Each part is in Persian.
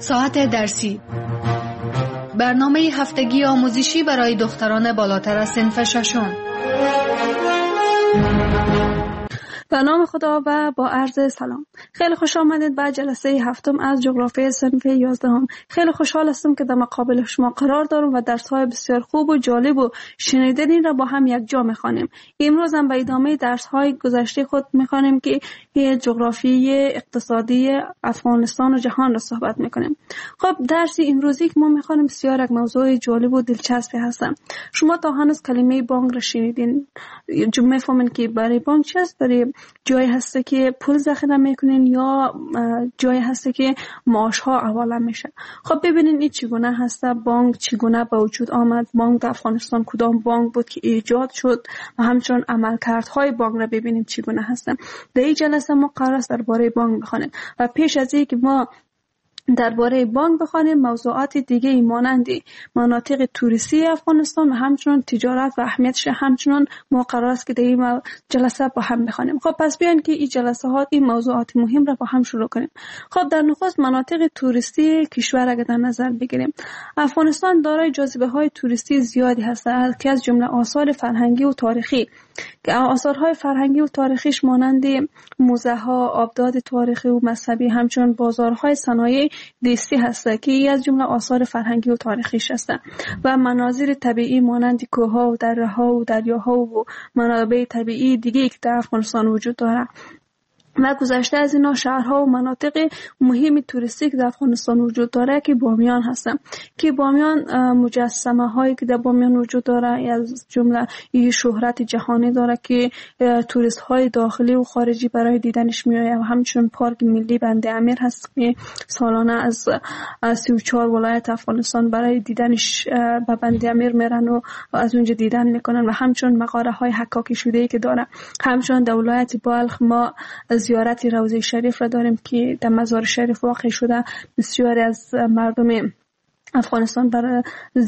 ساعت درسی، برنامه هفتگی آموزشی برای دختران بالاتر از صنف ششم. به نام خدا و با عرض سلام. خیلی خوش آمدید به جلسه هفتم از جغرافی صنف 11. خیلی خوشحال هستم که در مقابل شما قرار دارم و درس‌های بسیار خوب و جالب و شنیدنی را با هم یک جا می‌خوانیم. امروز هم به ادامه درس‌های گذشته خود می‌خوانیم که جغرافی اقتصادی افغانستان و جهان را صحبت می‌کنیم. خب درس امروزی که ما می‌خوانیم بسیار یک موضوع جالب و دلچسبی هست. شما تا هنوز کلمه بانک را شنیدین؟ جمله فهمین که برای بانک چی است؟ برای جایی هسته که پول ذخیره میکنین یا جایی هسته که معاش ها حواله میشه. خب ببینین این چگونه هسته، بانک چگونه به وجود آمد، بانک در افغانستان کدام بانک بود که ایجاد شد و همچنین عملکردهای بانک را ببینیم چگونه هستن. در این جلسه ما قرار است درباره بانک بخوانیم و پیش از اینکه ما درباره بانک بخوانیم موضوعات دیگه مانند مناطق توریستی افغانستان و همچنین تجارت و اهمیتش همچنین ما قرار است که در این جلسه با هم بخوانیم. خب پس بیاین که این جلسه ها این موضوعات مهم را با هم شروع کنیم. خب در نخست مناطق توریستی کشور را در نظر بگیریم. افغانستان دارای جاذبه های توریستی زیادی هست که از جمله آثار فرهنگی و تاریخی که آثارهای فرهنگی و تاریخیش مانند موزه ها، آبداد تاریخی و مذهبی، همچنین بازارهای صنایع دستی هست که از جمله آثار فرهنگی و تاریخیش هست و مناظر طبیعی مانند کوه‌ها و دره‌ها و دریاها و منابع طبیعی دیگه که در افغانستان وجود داره. و گذشته از اینا شهرها و مناطق مهم توریستی که در افغانستان وجود داره که بامیان هستن که بامیان مجسمه هایی که در بامیان وجود داره از جمله این شهرت جهانی داره که توریست های داخلی و خارجی برای دیدنش میآیند و همچنین پارک ملی بند امیر هست که سالانه از 34 ولایت افغانستان برای دیدنش به بند امیر میرن و از اونجا دیدن میکنن و همچنین مغاره های حکاکی شده ای که داره. همچنین در ولایت بلخ ما زیارت روضه شریف را داریم که در مزار شریف واقع شده. بسیاری از مردم افغانستان برای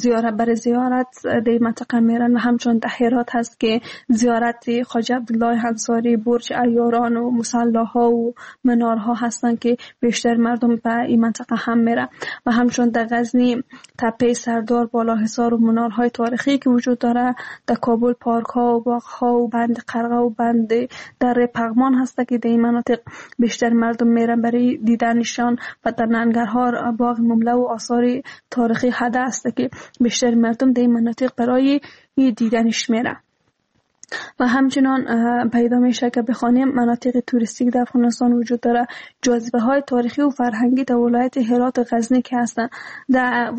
زیارت در منطقه میرن و همچنین در هرات هست که زیارت خواجه عبدالله انصاری، برج عیاران و مصلاها و منارها هستن که بیشتر مردم به این منطقه هم میرن و همچنین در غزنی تپه سردار، بالاحصار و منارهای تاریخی که وجود داره. در کابل پارک ها و باغ ها و بند قرغه و بند در پغمان هست که در این مناطق بیشتر مردم میرن برای دیدنشان و در ننگرهار باغ مملو و آثار تاریخی حده است که بیشتر مردم در این مناطق برای دیدنش میرن. و همچنان پیدا میشه که بخوانیم مناطق توریستی در افغانستان وجود داره. جاذبه های تاریخی و فرهنگی در ولایت هرات و غزنی که هستن. در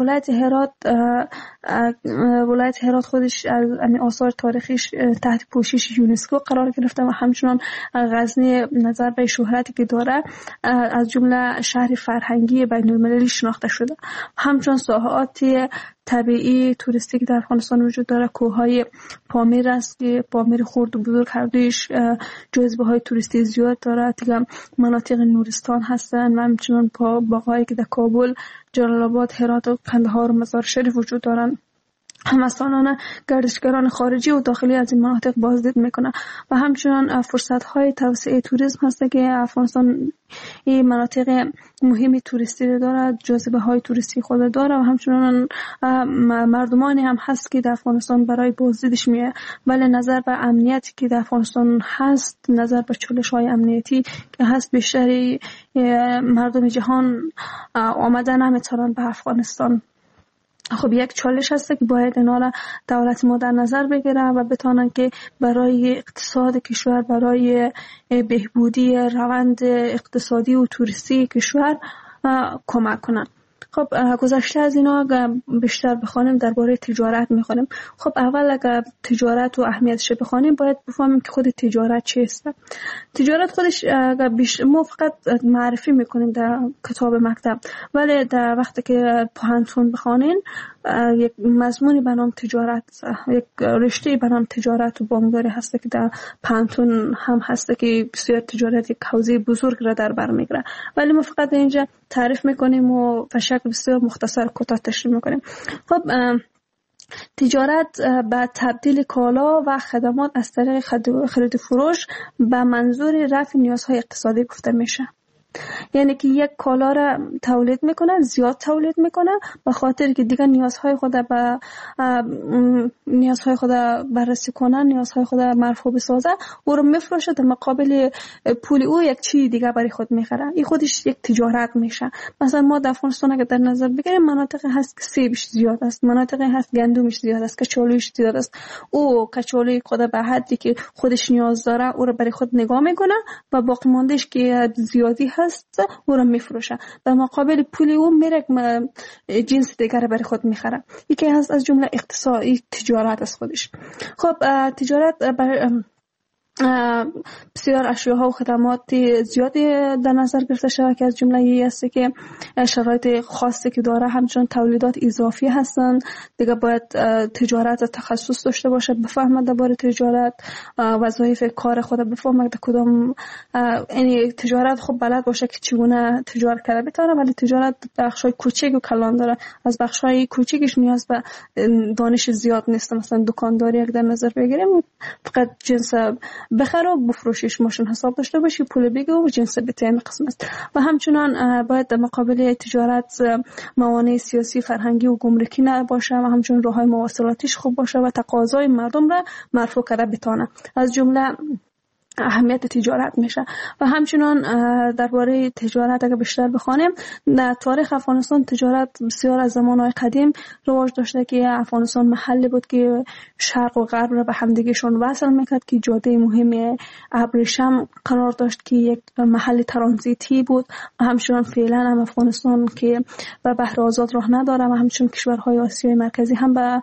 ولایت هرات خودش از آثار تاریخیش تحت پوشش یونسکو قرار گرفته و همچنان غزنی نظر به شهرتی که داره از جمله شهر فرهنگی بین‌المللی شناخته شده. همچنان ساحات طبیعی توریستی که در افغانستان وجود داره. کوههای پامیر است که پامیر خرد و بزرگ هر دویش جاذبه های توریستی زیاد داره. دیگه مناطق نورستان هستن و همچنان باغایی که در کابل، جلال آباد، هرات و قندهار و مزار شریف وجود دارن. همه سالانه گردشگران خارجی و داخلی از این مناطق بازدید میکنه و همچنان فرصت های توسعه توریسم هست که افغانستان این مناطق مهمی توریستی داره، جاذبه های توریستی خود داره و همچنان مردمانی هم هست که در افغانستان برای بازدیدش میه. ولی نظر به امنیتی که در افغانستان هست، نظر به چالش های امنیتی که هست، بیشتری مردم جهان آمدن نمیتونن به افغانستان. خب یک چالش هست که باید اینا را دولت ما در نظر بگیره و بتونن که برای اقتصاد کشور، برای بهبودی روند اقتصادی و توریستی کشور کمک کنن. خب گذشته از اینا بیشتر بخوانیم درباره تجارت میخوانیم. خب اول اگر تجارت و اهمیتش بخوانیم باید بفهمیم که خود تجارت چیست. تجارت خودش ما فقط معرفی میکنیم در کتاب مکتب، ولی در وقتی که پانتون بخوانین یک مضمونی به نام تجارت، یک رشته به نام تجارت و بانکداری هست که در پانتون هم هست که بسیار تجارت یک حوزه بزرگ را در بر میگیره، ولی ما فقط اینجا تعریف میکنیم و به شکل بسیار مختصر کوتاه تشریح میکنیم. خب تجارت به تبدیل کالا و خدمات از طریق خرید و فروش به منظور رفع نیازهای اقتصادی گفته میشه. یعنی که یک کالا را تولید میکنه، زیاد تولید میکنه به خاطر که دیگه نیازهای خود بررسی کنه، نیازهای خود مرفوع بسازه، او رو میفروشه، در مقابل پول او یک چیز دیگه برای خود میخره. این خودش یک تجارت میشه. مثلا ما در افغانستان اگر در نظر بگیریم، مناطقی هست که سیبش زیاد است، مناطقی هست گندمش زیاد است، کچالویش زیاد است. او کچالوی خود به حدی که خودش نیاز داره او رو برای خود نگاه میکنه و باقی ماندهش که زیادی هست او رو میفروشه، در مقابل پول او میره جنس دیگر برای خود میخره. یکی از جمله اقتصادی تجارت از خودش. خب تجارت بسیار اشیاءها و خدمات زیادی در نظر گرفته شده که از جمله ای است که شرایط خاصی که داره، همچنان تولیدات اضافی هستند. دیگه باید تجارت تخصص داشته باشه، بفهمه درباره تجارت، وظایف کار خود بفهمه در کدام، یعنی تجارت خب بلد باشه که چگونه تجارت کنه بتونه. ولی تجارت بخشای کوچیک و کلان داره. از بخشای کوچیکش نیاز به دانش زیاد نیست. مثلا دکانداری اگه در نظر بگیریم، فقط جنس بخره و بفروشیش، ماشین حساب داشته باشی، پول بگی و جنس بتیم قسم است. و همچنان باید در مقابل تجارت موانع سیاسی، فرهنگی و گمرکی نباشه و همچنان راههای مواصلاتیش خوب باشه و تقاضای مردم را مرفوع کرده بتونه. از جمله اهمیت تجارت میشه. و همچنان درباره تجارت اگه بیشتر بخوانیم، در تاریخ افغانستان تجارت بسیار از زمانهای قدیم رواج داشته که افغانستان محلی بود که شرق و غرب را به همدیگهشون وصل میکرد، که جاده مهم ابریشم قرار داشت که یک محل ترانزیتی بود. و همچنان فعلا هم افغانستان که به بحر آزاد راه نداره و همچنان کشورهای آسیای مرکزی هم به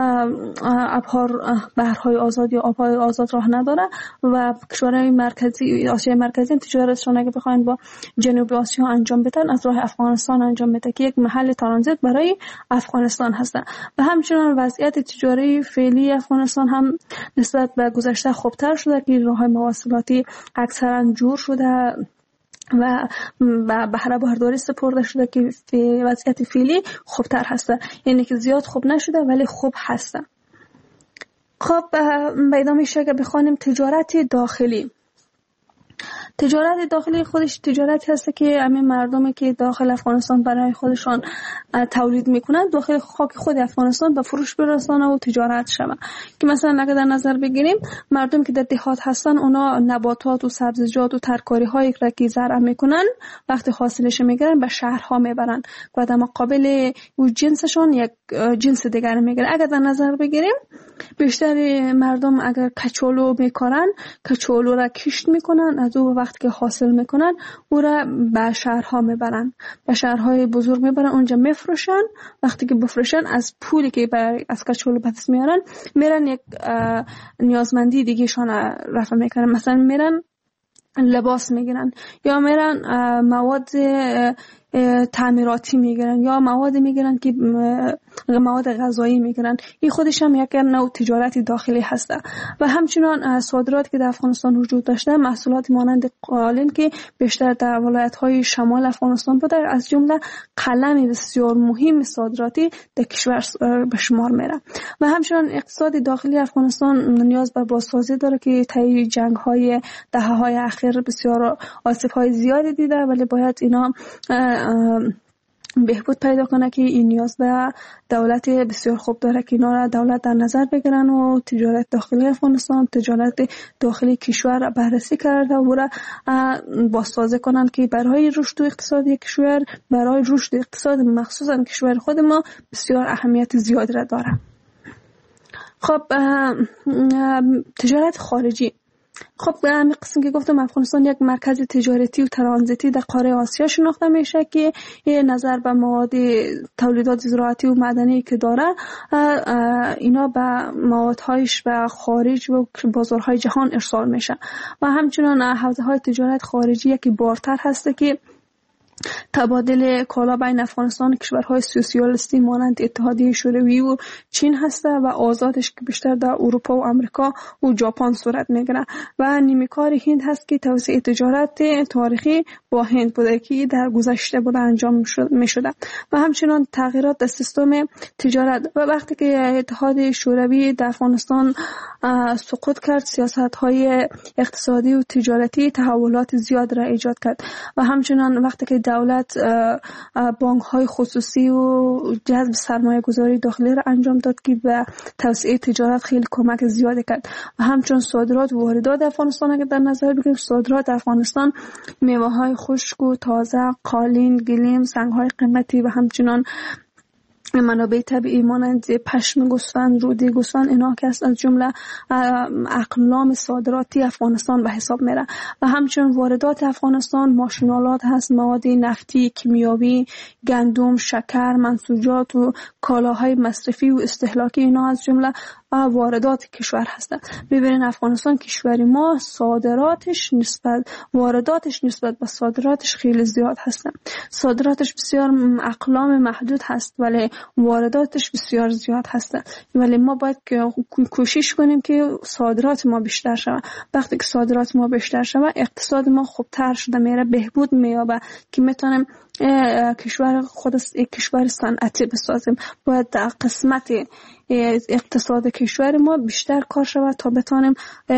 بحرهای آزاد یا آبهای آزاد راه نداره و کشورهای مرکزی، آسیای مرکزی تجارتشون اگه بخواین با جنوب آسیا انجام بدن، از راه افغانستان انجام بده که یک محل ترانزیت برای افغانستان هستن. و همچنان وضعیت تجاری فعلی افغانستان هم نسبت به گذشته خوبتر شده که راههای مواصلاتی اکثرا جور شده و بهره برداری سپرده شده که وضعیت فعلی خوبتر هسته. یعنی که زیاد خوب نشده ولی خوب هسته. خب پیدا میشه که بخوانیم تجارت داخلی. تجارت داخلی خودش تجارتی هست که همین مردمی که داخل افغانستان برای خودشان تولید میکنن داخل خاک خود افغانستان به فروش برسانه و تجارت شوه. که مثلا اگه در نظر بگیریم، مردم که در دهات هستن اونا نباتات و سبزیجات و ترکاری هایی که زرع میکنن وقتی حاصلش میگیرن به شهرها میبرن و در مقابل اون جنسشون یک جنس دیگر میگیرن. اگه در نظر بگیریم بیشتر مردم اگر کچالو میکارن، کچالو را کشت میکنن، از او وقتی که حاصل میکنن او را به شهرها میبرن، به شهرهای بزرگ میبرن، اونجا میفروشن. وقتی که بفروشن از پولی که از کچالو به دست میارن میرن یک نیازمندی دیگه شان رفع میکنن. مثلا میرن لباس میگیرن یا میرن مواد تعمیراتی میگیرن یا مواد میگیرن که مواد غذایی میگیرن. این خودش هم یک نوع تجارت داخلی هسته. و همچنان صادرات که در افغانستان وجود داشته، محصولات مانند قالین که بیشتر در ولایت‌های شمال افغانستان بوده، از جمله قلم بسیار مهم صادراتی در کشور به شمار میره. و همچنان اقتصاد داخلی افغانستان نیاز به بازسازی داره که طی جنگ‌های دهه‌های اخیر بسیار آسیب‌های زیادی دیده، ولی باید اینا بهبود پیدا کنه که این نیاز به دولت بسیار خوب داره که اینا را دولت در نظر بگیرن و تجارت داخلی افغانستان، تجارت داخلی کشور بررسی کرده و را بازسازی کنن که برای رشد اقتصادی کشور، برای رشد اقتصاد مخصوصا کشور خود ما بسیار اهمیت زیادی را داره. خب تجارت خارجی. خب همین قسم که گفتم افغانستان یک مرکز تجارتی و ترانزیتی در قاره آسیا شناخته میشه که یه نظر به مواد تولیدات زراعتی و معدنی که داره، اینا به موادهایش به خارج و بازارهای جهان ارسال میشه. و همچنان حوزه های تجارت خارجی یکی بارتر هسته که تبادل کالا بین افغانستان و کشورهای سوسیالیستی مانند اتحادیه شوروی و چین هست و آزادش که بیشتر در اروپا و آمریکا و ژاپن صورت میگیره و نیمه‌کار هند هست که توسعه تجارت تاریخی با هند بوده که در گذشته بوده انجام میشده و همچنین تغییرات در سیستم تجارت. و وقتی که اتحاد شوروی در افغانستان سقوط کرد، سیاست‌های اقتصادی و تجارتی تحولات زیاد را ایجاد کرد و همچنین وقتی که دولت بانک‌های خصوصی و جذب سرمایه‌گذاری داخلی را انجام داد که به توسعه تجارت خیلی کمک زیادی کرد و همچنین صادرات و واردات افغانستان اگر در نظر بگیریم، صادرات افغانستان میوه‌های خشک و تازه، قالین، گلیم، سنگ‌های قیمتی و همچنین منابع طبیعی مانند پشم گوسفند، روده گوسفند، اینا که از جمله اقلام صادراتی افغانستان به حساب میره و همچنین واردات افغانستان ماشینالات هست، مواد نفتی، کیمیاوی، گندم، شکر، منسوجات و کالاهای مصرفی و استهلاکی، اینا از جمله واردات کشور هستند. ببینید افغانستان کشوری ما وارداتش نسبت به صادراتش خیلی زیاد هستند. صادراتش بسیار اقلام محدود هست ولی وارداتش بسیار زیاد هستند. ولی ما باید کوشش کنیم که صادرات ما بیشتر شود. وقتی که صادرات ما بیشتر شود، اقتصاد ما خوبتر شده میره، بهبود مییابه که میتونیم کشور کشور صنعتی بسازیم. باید در قسمت اقتصاد کشور ما بیشتر کار شود تا بتانیم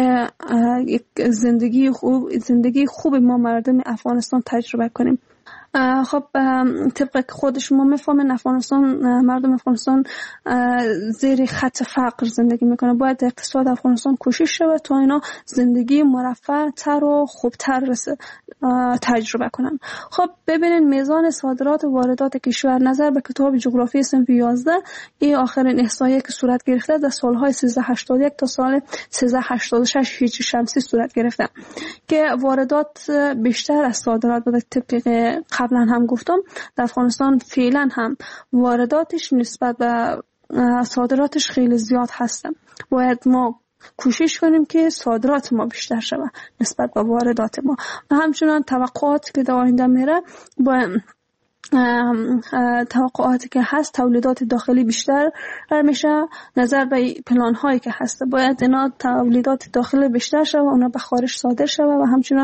زندگی خوب ما مردم افغانستان تجربه کنیم. خب طبق خود شما میفهمین مردم افغانستان زیر خط فقر زندگی میکنه. باید اقتصاد افغانستان کوشش شود تا اینا زندگی مرفه تر و خوبتر تجربه کنن. خب ببینین میزان صادرات و واردات کشور نظر به کتاب جغرافی صنف 11 این آخرین احصایه که صورت گرفته در سالهای 1381 تا سال 1386 هجری شمسی صورت گرفته که واردات بیشتر از صادرات بوده. طبق قبلا هم گفتم در افغانستان فعلا هم وارداتش نسبت به صادراتش خیلی زیاد هست. باید ما کوشش کنیم که صادرات ما بیشتر شود نسبت به واردات ما و همچنان توقعاتی که در آینده میره توقعاتی که هست تولیدات داخلی بیشتر میشه. نظر به پلان هایی که هست باید اینا تولیدات داخلی بیشتر شود و اونا به خارج صادر شود و همچنان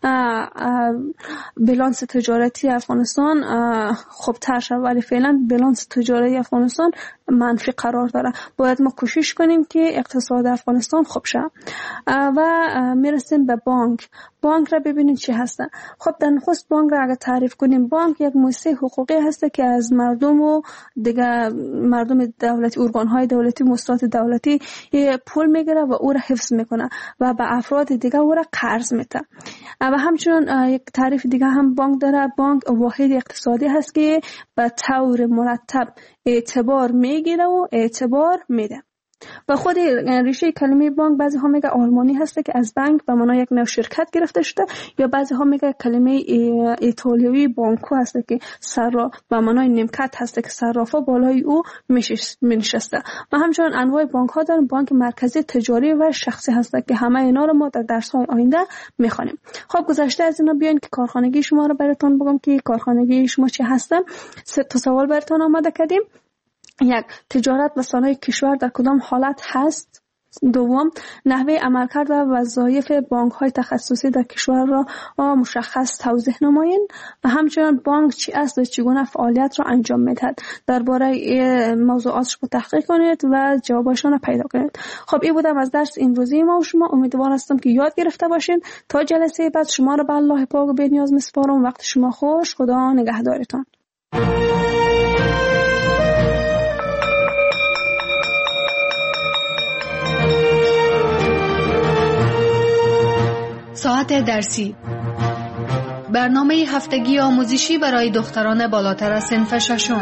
بالانس تجارتی افغانستان خوبتر شود. ولی فعلا بالانس تجاری افغانستان منفی قرار داره. باید ما کوشش کنیم که اقتصاد افغانستان خوب شه و میرسیم به بانک را ببینید چی هستن. خب در نخست بانک را اگر تعریف کنیم، بانک یک مؤسسه حقوقی هست که از مردم و دیگه مردم دولتی، ارگان‌های دولتی، مؤسسات دولتی پول میگیره و او را حفظ میکنه و به افراد دیگه او را قرض میده. و همچنین یک تعریف دیگه هم بانک داره. بانک واحد اقتصادی هست که به طور مرتب اعتبار میگیره و اعتبار میده. و خود ریشه کلمه بانک بعضی ها میگه آلمانی هسته که از بانک به معنای یک نوع شرکت گرفته شده، یا بعضی ها میگه کلمه ایتالیایی بانکو هسته که صراف به معنای نیمکت هسته که صرافا بالای او میشسته. و همچنین انواع بانک ها دارن. بانک مرکزی، تجاری و شخصی هسته که همه اینا رو ما در درس های آینده میخوانیم. خب گذشته از اینا بیاین که کارخانگی شما رو براتون بگم که کارخانگی شما چی هسته. 3 تا سوال براتون آماده کردیم. 1. تجارت و صنایع کشور در کدام حالت هست؟ 2. نحوه عملکرد و وظایف بانک‌های تخصصی در کشور را مشخص توضیح نمایید و همچنین بانک چی است و چگونه فعالیت را انجام می‌دهد. درباره موضوعاتش رو تحقیق کنید و جوابشون رو پیدا کنید. خب این بودم از درس امروزی ما و شما. امیدوار هستم که یاد گرفته باشین. تا جلسه بعد شما رو به الله پاک و بی‌نیاز می‌سپارم. وقت شما خوش. خدا نگهدارتان. ساعت درسی، برنامه هفتگی آموزشی برای دختران بالاتر از صنف 6.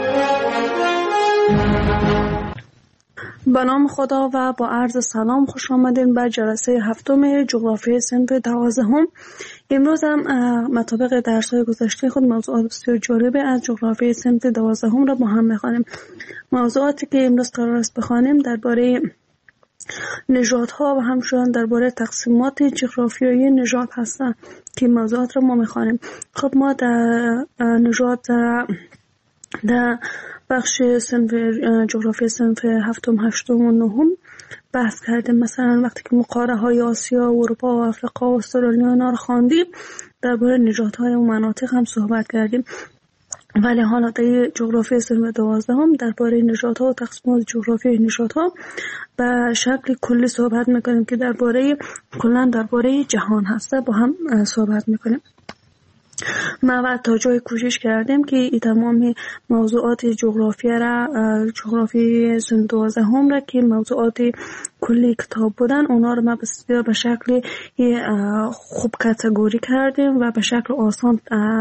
به نام خدا و با عرض سلام خوش آمدین به جلسه 7 جغرافی صنف 12. امروز هم مطابق درس‌های گذشته خود موضوعات بسیار جالب از جغرافی صنف 12 را با هم می‌خوانیم. موضوعاتی که امروز قرار است بخوانیم درباره نژادها و همچنان درباره تقسیمات جغرافیایی نژاد هستند که موضوعات را ما می‌خوانیم. خب ما در نژاد در بخش صنف جغرافی صنف هفتم، هشتم و نهم بحث کردیم. مثلا وقتی که قاره‌های آسیا، اروپا و آفریقا و استرالیا اینا رو خواندیم، درباره نژادهای و مناطق هم صحبت کردیم. ولی حالا در جغرافی صنف 12 هم درباره نژادها و تقسیمات جغرافی نژادها به شکل کلی صحبت میکنیم که کلا درباره جهان هسته با هم صحبت میکنیم. ما تا جای کوشش کردیم که این تمام موضوعات جغرافی سن 12 هم را که موضوعات کلی کتاب بودن اونا رو ما بسیار به شکل خوب کاتگوری کردیم و به شکل آسان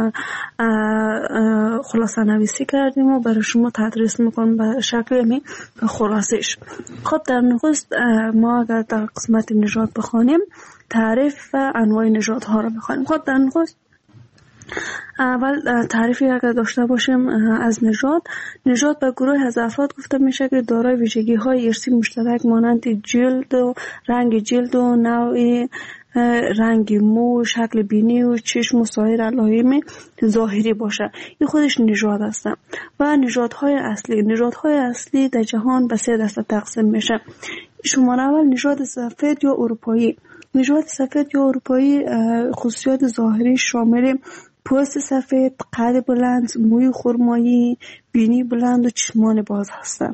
خلاصه نویسی کردیم و برای شما تدریس میکنم به شکل خلاصش. خب در نخست ما اگر در قسمت نژاد بخوانیم تعریف و انواع نژادها رو بخوانیم. خب در نخست اول تعریفی اگر داشته باشیم از نژاد به گروه از افراد گفته میشه که دارای ویژگی‌های ارثی مشترک مانند جلد و رنگ جلد و نوع رنگ مو، شکل بینی و چشم و سایر علائم ظاهری باشه. این خودش نژاد است. و نژادهای اصلی در جهان به 3 دسته تقسیم میشه. شماره اول نژاد سفید یا اروپایی. نژاد سفید یا اروپایی خصوصیات ظاهری شامل پوست سفید، قد بلند، موی خرمایی، بینی بلند و چشمان باز هستند.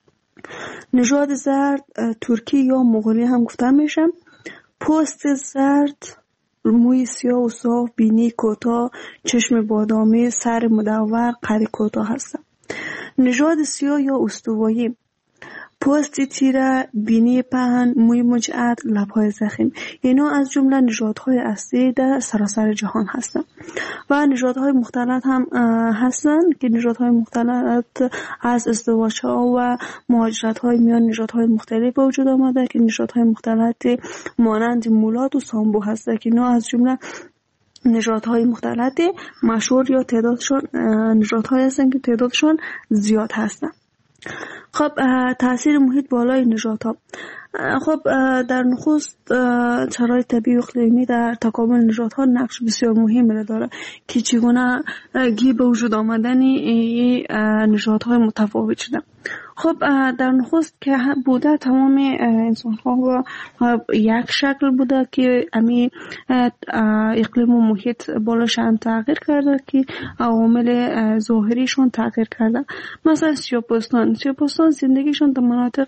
نژاد زرد ترکی یا مغولی هم گفته میشه. پوست زرد، موی سیاه و صاف، بینی کوتاه، چشم بادامی، سر مدور، قد کوتاه هستند. نژاد سیاه یا استوایی پوست تیره، بینی پهن، موی مجعد، لب‌های ضخیم. اینا از جمله نژادهای اصلی در سراسر جهان هستند. و نژادهای مختلط هم هستند که نژادهای مختلط از ازدواج‌ها و مهاجرت‌های میان نژادهای مختلف به وجود آمده که نژادهای مختلط مانند مولاد و سامبو هستند که اینا از جمله نژادهای مختلط مشهور یا تعدادشون نژادهای هستند که تعدادشون زیاد هستند. خب تاثیر محیط بالای نژادها. خب در نخست شرایط طبیعی و اقلیمی در تکامل نژادها نقش بسیار مهمی را داره که چگونه به وجود آمدن نژادهای متفاوت شده. خب در نخست که بوده تمام انسان‌ها یک شکل بوده که امی اقلیم و محیط بالاشان تغییر کرده که عوامل ظاهریشون تغییر کرده. مثلا سیاه‌پوستان زندگیشون در مناطق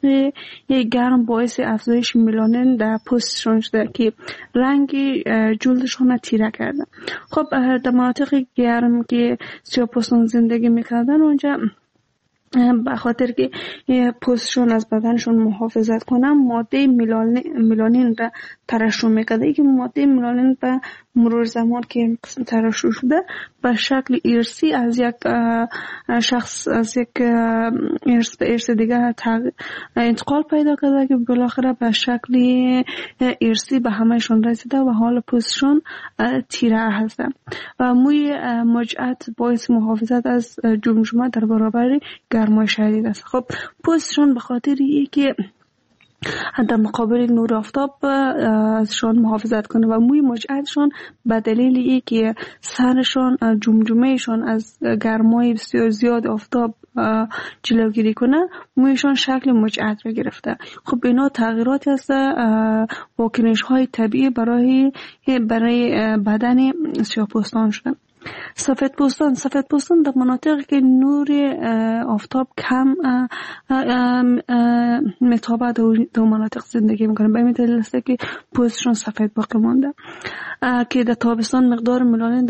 گرم باعث افزایش ملانین در پوستشون شده که رنگ جلدشون تیره کرده. خب در مناطق گرم که سیاه‌پوستان زندگی میکردن اونجا به خاطر که پوستشون از بدنشون محافظت کنن ماده ملانین را ترشح میکرده که ماده ملانین به مرور زمان که ترشح شده به شکل ارثی از یک شخص از یک ارث به ارث دیگر انتقال پیدا کرده که بالاخره به شکل ارثی به همهشون رسیده و حال پوستشون تیره هسته و موی مجعد باعث محافظت از جمجمه در برابر گرمای شدید است. خب پوستشون به خاطر اینکه در مقابل نور آفتاب ازشان محافظت کنه و موی مجعدشان به دلیل اینکه سرشان جمجمهشان از گرمای بسیار زیاد آفتاب جلوگیری کنه مویشان شکل مجعد را گرفته. خب اینا تغییراتی هست واکنش های طبیعی برای بدن سیاه‌پوستان شدن. سفید پوستان در مناطقی که نور آفتاب کم متابع در مناطق زندگی میکنن. به این دلیل است که پوستشون سفید باقی مانده که در تابستان مقدار ملانین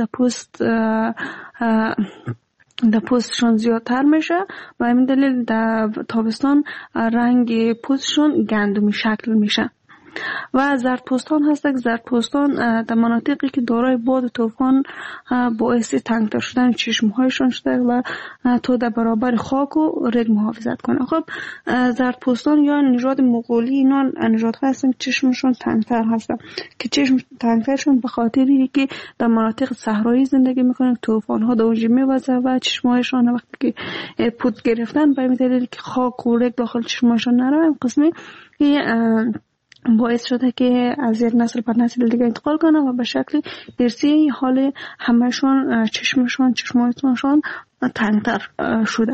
در پوستشون زیادتر میشه و همین دلیل در تابستان رنگ پوستشون گندمی شکل میشه. و زردپوستان هست که زردپوستان در مناطقی که دارای باد و طوفان باعث تنگتر شدن چشمهایشان شده و تا در برابر خاک و رگ محافظت کنه. خب زردپوستان یا نژاد مغولی اینا نژادها هستن که چشمشون تنگتر هستن که چشم تنگترشون به خاطر اینه که در مناطق صحرایی زندگی میکنن، طوفان ها دوجی میوزه و چشمهایشان وقتی که پود گرفتن به این دلیل که خاک و رگ داخل چشمهایشان نره، این قسمی باعث شده که از یک نسل به نسل دیگه انتقال کنه و به شکل ارثی حال همشون چشمهایشان تنگتر شده.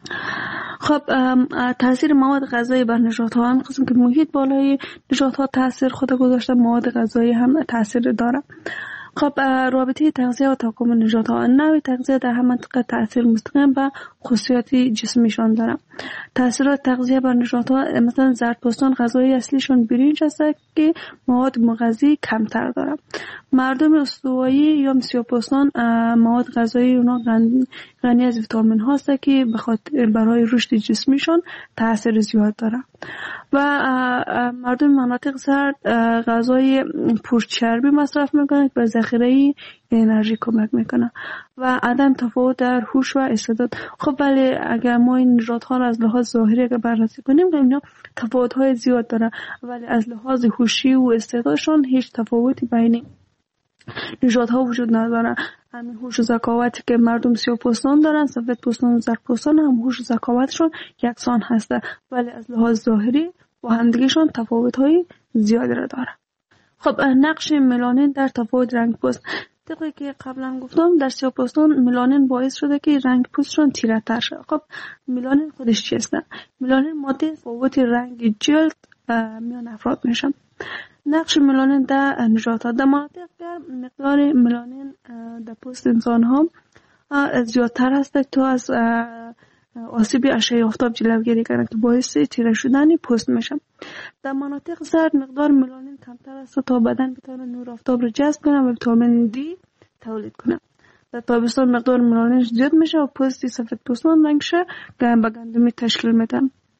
خب تاثیر مواد غذایی بر نژادها هم قسم که محیط بالای نژادها تاثیر خود گذاشته، مواد غذایی هم تاثیر داره. خب رابطه تغذیه و تکامل نژادها، نوع تغذیه در هر منطقه تاثیر مستقیم به خصوصیات جسمیشان داره. تاثیرات تغذیه بر نژادها، مثلا زردپوستان غذای اصلیشون برنج است که مواد مغذی کمتر داره. مردم استوایی یا مسیحپوستان مواد غذایی اونا غنی از ویتامین هاست که برای رشد جسمیشون تاثیر زیاد داره. و مردم مناطق سرد غذای پرچربی مصرف میکنن که به ذخیره انرژی کمک میکنه. و عدم تفاوت در هوش و استعداد. خب بله اگر ما این نژادها را از لحاظ ظاهری اگر بررسی کنیم اینا تفاوت های زیاد داره، ولی از لحاظ هوشی و استعدادشون هیچ تفاوتی بین نژادها وجود نداره. همین هوش و ذکاوتی که مردم سیاه‌پوستان دارن، سفیدپوستان و زردپوستان هم هوش و ذکاوتشون یکسان هسته، ولی از لحاظ ظاهری با همدیگه‌شون تفاوت‌های زیادی را داره. خب نقش ملانین در تفاوت رنگ پوست، طبقی که قبلا گفتم در سیاه‌پوستان ملانین باعث شده که رنگ پوستشون تیره‌تر شه. خب ملانین خودش چیست؟ ملانین ماده تفاوت رنگ جلد میان افراد میشه. نقش ملانین در نژادها، در مناطق که مقدار ملانین در پوست انسان ها زیادتر هست تا از آسیب اشعه آفتاب جلوگیری کنند که باعث تیره شدن پوست میشه. در مناطق سرد مقدار ملانین کمتر است تا بدن بتونه نور آفتاب رو جذب کنه و ویتامین دی تولید کنه. در تابستان مقدار ملانین زیاد میشه و پوست سفیدپوستان رنگش به گندمی تشکیل میده.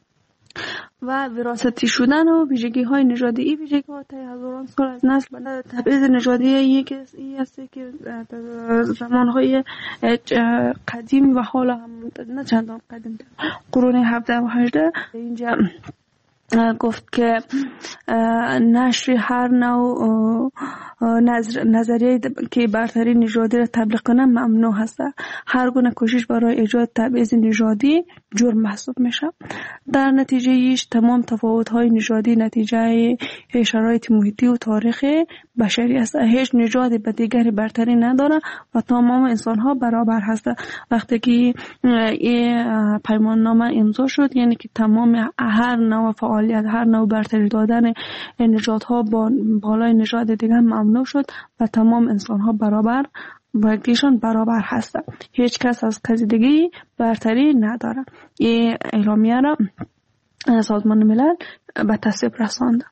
و وراثتی شدن و ویژگی های نژادی، این ویژگی ها تا هزاران سال از نسل به نسل تبعیض نژادی یکی است که در زمان های قدیم و حالا هم نه چندان قدیم قرون 17 و 18 اینجا گفت که نشر هر نوع نظریه که برتری نژادی را تبلیغ کنه ممنوع هست. هر گونه کوشش برای ایجاد تبعیض نژادی جرم محسوب میشه. در نتیجه ایش تمام تفاوت‌های نژادی نتیجه شرایط محیطی و تاریخ بشری است. هیچ نژادی به دیگری برتری نداره و تمام انسان‌ها برابر هستند. وقتی که این پیمان نامه امضا شد، یعنی که تمام هر نوع فعالیت، هر نوع برتری دادن نژادها بالای نژاد دیگر ممنوع شد و تمام انسان‌ها برابر و یکیشان برابر هستند. هیچ کس از کسی دیگه برتری نداره. این اعلامیه را سازمان ملل به تصویب رساند.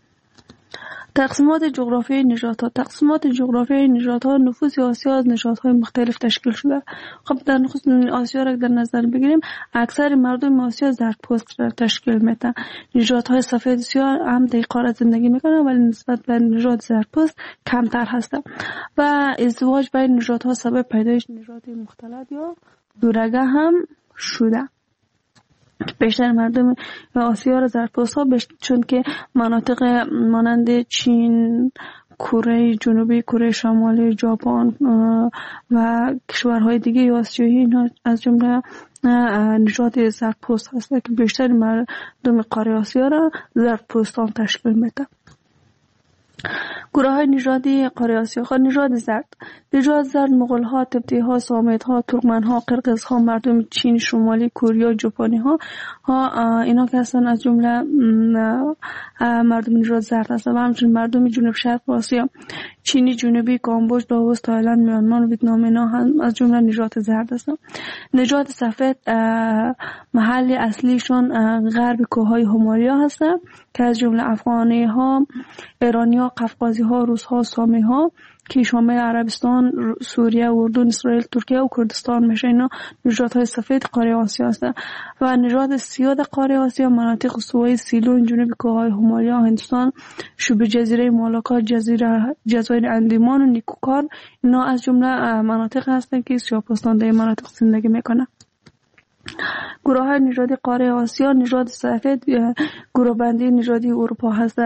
تقسیمات جغرافیایی نژادها. تقسیمات جغرافیایی نژادها، نفوس آسیا از نژادهای مختلف تشکیل شده. خب در نفوس آسیا را در نظر بگیریم، اکثر مردم آسیا زردپوست را تشکیل میدن. نژادهای سفید سیاه هم در قاره زندگی میکنن ولی نسبت به نژاد زردپوست کمتر هستند. و ازدواج بین نژادها سبب پیدایش نژادهای مختلف یا دورگه هم شده. بیشتر مردم آسیا را زردپوست ها چون که مناطق مانند چین، کره جنوبی، کره شمالی، ژاپن و کشورهای دیگه آسیایی اینا از جمله نژاد زردپوست هست که بیشتر مردم قاره آسیا را زردپوستان تشکیل میده. گروه های نژادی قاره آسیا. نژاد زرد، نژاد زرد مغول ها، تبتی ها، سامیت ها، ترکمن ها، قرقیز ها، مردم چین شمالی، کره، ژاپنی ها اینا که هستن از جمله مردم نژاد زرد هستن و همچنین مردم جنوب شرق آسیا. چینی جنوبی، کامبوج، لاوس، تایلند، میانمار و ویتنام اینا هم از جمله نژاد زرد هستند. نژاد سفید محل اصلیشون غرب کوههای همالیا هستند که از جمله افغانی ها، ایرانی ها، قفقازی ها، روس ها، سامی ها که شامل عربستان، سوریه، اردن، اسرائیل، ترکیه و کردستان میشه. اینا نژادهای سفید قاره آسیا هستند. و نژاد سیاه قاره آسیا مناطق استوایی سیلون، جنوب کوههای همالیا، هندوستان، شبه جزیره مالاکا، جزایر اندیمان و نیکوکار، اینا از جمله مناطق هستند که سیاه‌پوستان در مناطق زندگی میکنند. گروه نژادی قاره آسیا، نژاد سفید گروه بندی نژادی اروپا هست.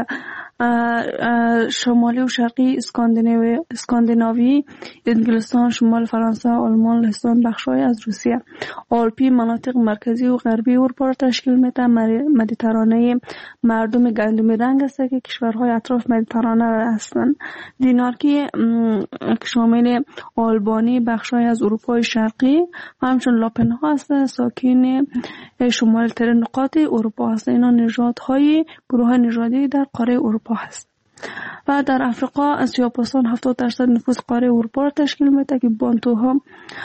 شمالی و شرقی اسکاندیناوی، انگلستان، شمال فرانسه، آلمان، لهستان، بخشای از روسیه. آلپی مناطق مرکزی و غربی اروپا را تشکیل میده. مدیترانه مردم گندمی رنگ است که کشورهای اطراف مدیترانه هستند. دینمارکی شامل آلبانی، بخشای از اروپای شرقی و همچون لاپن ها است، ساکن شمال ترین نقاط اروپا هست. اینا نژادهای گروه نژادی در قاره اروپا هست. و در افریقا سیاه‌پوستان 70% نفوس قاره اروپا را تشکیل میده که بانتوها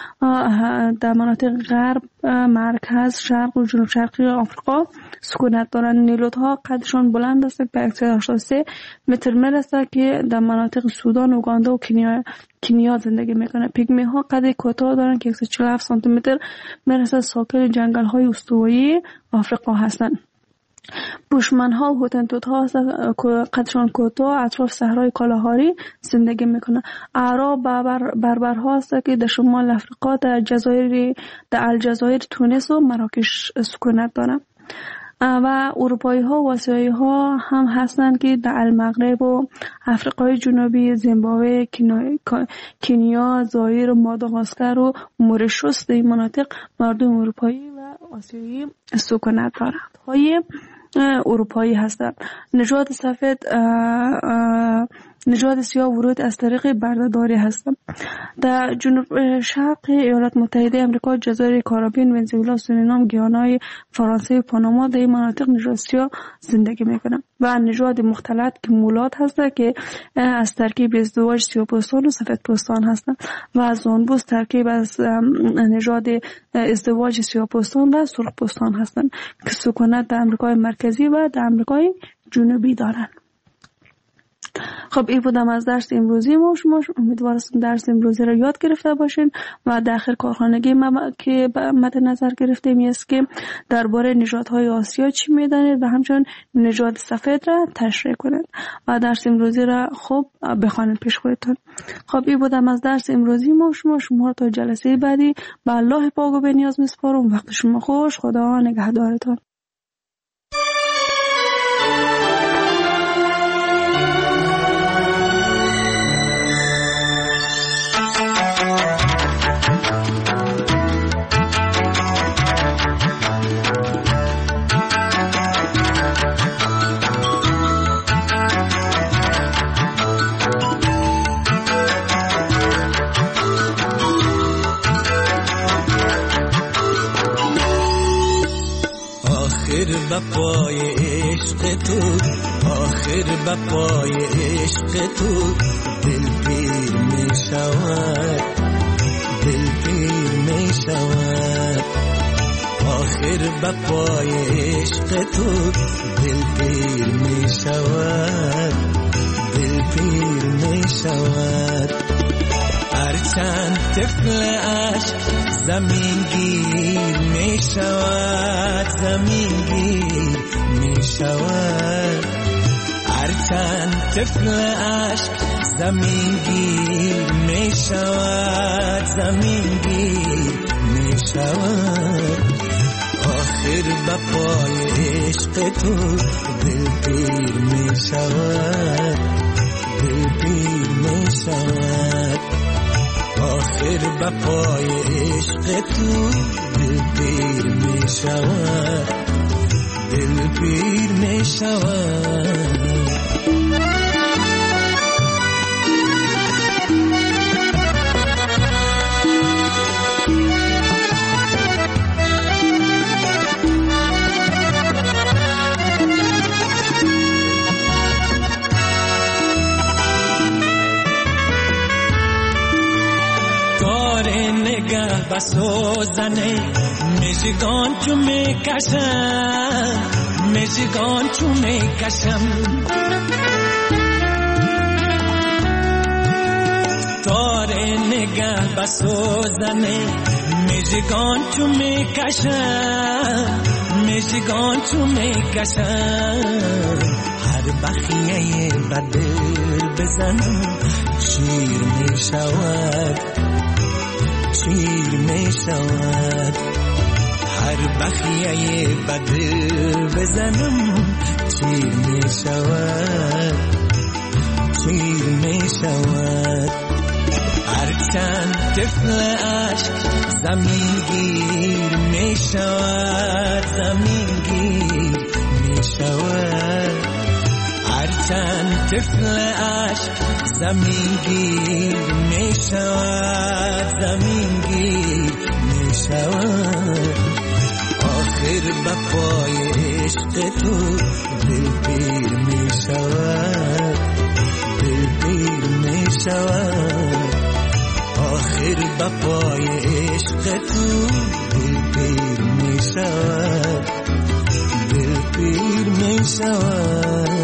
در مناطق غرب، مرکز، شرق و جنوب شرقی آفریقا سکونت دارند. نیلوت‌ها قدشان بلند است، به 183 متر میرسه که در مناطق سودان، اوگاندا و کنیا زندگی میکنه. پیگمی‌ها قد کوتاه دارند که 147 سانتی متر میرسه، ساکن جنگل‌های استوایی آفریقا هستند. بوشمن ها و هوتنتوت ها قدشان کوتاه اطراف صحرای کالاهاری زندگی میکنه. اعراب بربر ها هست که در شمال افریقا در الجزایر، تونس و مراکش سکونت دارند. و اروپایی ها و آسیایی ها هم هستند که در المغرب و افریقای جنوبی، زیمبابوه، کنیا، زایر و ماداگاسکر و مورشوس در این مناطق مردم اروپایی و آسیایی سکونت دارند. های اروپایی هستند. نژاد سفید نژاد سیاه ورود از طریق بردهداری هستند. در جنوب شرق ایالات متحده آمریکا، جزایر کارائیب، ونزوئلا، سورینام، گیانای فرانسه و پاناما در این مناطق نژاد سیاه زندگی میکنند. و نژاد مختلط که مولات هستند که از ترکیب ازدواج سیاه‌پوستان و سفیدپوستان هستند. و زانبوس ترکیب از نژاد ازدواج سیاه‌پوستان و سرخپوستان هستند که سکونت در آمریکای مرکزی و در آمریکای جنوبی دارند. خب این بودم از درس امروزی ما. شما امیدوارم درس امروزی را یاد گرفته باشین و در آخر کارخانگی که مد نظر گرفتیم است که درباره نژادهای آسیا چی میدانید و همچنین نژاد سفید را تشریح کنید و درس امروزی را خوب بخوانید پیش خودتون. خب این بودم از درس امروزی ما. شما تا جلسه بعدی به الله پاک و بنیاز میسپارم. وقت شما خوش. خدا نگهدارتان. بپای عشق تو، آخر بپای عشق تو دل پیر می شود، دل پیر می شود. آخر بپای عشق تو دل پیر می شود، دل پیر می شود. هرچند طفل عشق زمین گیر می شود، زمین گیر می شود. هرچند طفل عشق زمین گیر می شود، زمین گیر می شود. آخر بپای عشق تو دل پیر می شود، دل پیر می شود. آخر بپای عشق تو دل پیر می شود، دل پیر می شود. نگه بسوزنه مژگان چو میکشم مژگان چو میکشم تار نگه بسوزنه مژگان چو میکشم مژگان چو میکشم هر بخیه بدل بزنم شیر میشود شیر میشود هر بخیه بدل بزنم شیر میشود شیر میشود هرچند طفل عشق زمین گیر میشود زمین گیر میشود هرچند طفل عشق زمین گیر میشود زمین گیر میشود آخر بپای عشق تو دل پیر میشود دل پیر میشود آخر بپای عشق تو دل پیر میشود دل پیر میشود